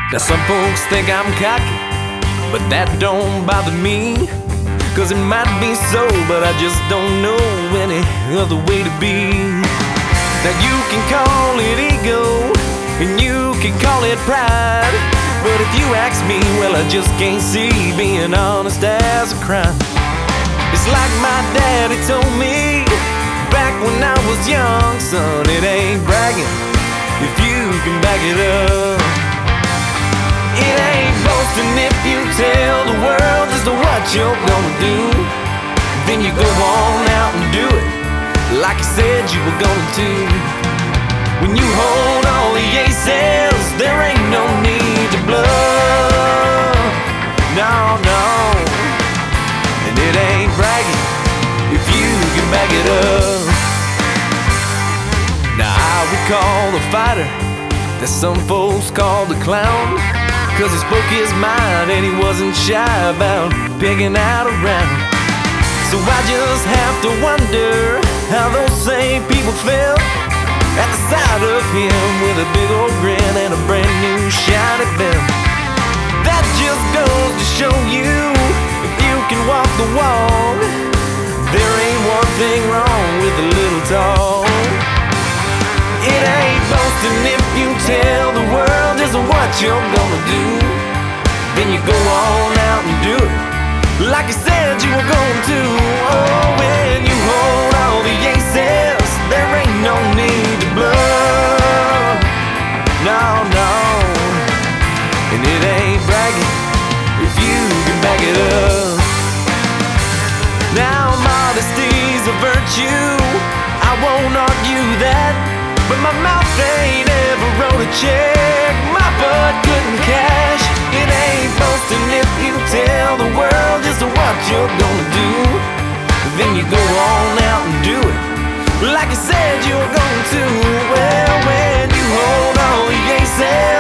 Now some folks think I'm cocky, but that don't bother me, 'cause it might be so, but I just don't know any other way to be. Now you can call it ego, and you can call it pride, but if you ask me, well, I just can't see being honest as a crime. It's like my daddy told me back when I was young, son, it ain't bragging if you can back it up. It ain't boasting if you tell the world just what you're gonna do, then you go on out and do it like you said you were gonna do. When you hold all the aces, there ain't no need to bluff. No, no. And it ain't bragging if you can back it up. Now I would call the fighter that some folks call the clown, 'cause he spoke his mind and he wasn't shy about picking out a round. So I just have to wonder how those same people felt at the sight of him with a big old grin and a brand new shiny belt. That just goes to show you, if you can walk the walk, there ain't one thing wrong with a little talk. It ain't boasting if you tell the world this is what you're gonna do, then you go on out and do it like you said you were going to. Oh, when you hold all the aces, there ain't no need to bluff. No, no. And it ain't bragging if you can back it up. Now modesty's a virtue, I won't argue that, but my mouth ain't ever wrote a check my butt couldn't cash. It ain't boasting if you tell the world just what you're gonna do, then you go on out and do it like you said you were going to. Well, when you hold all the aces,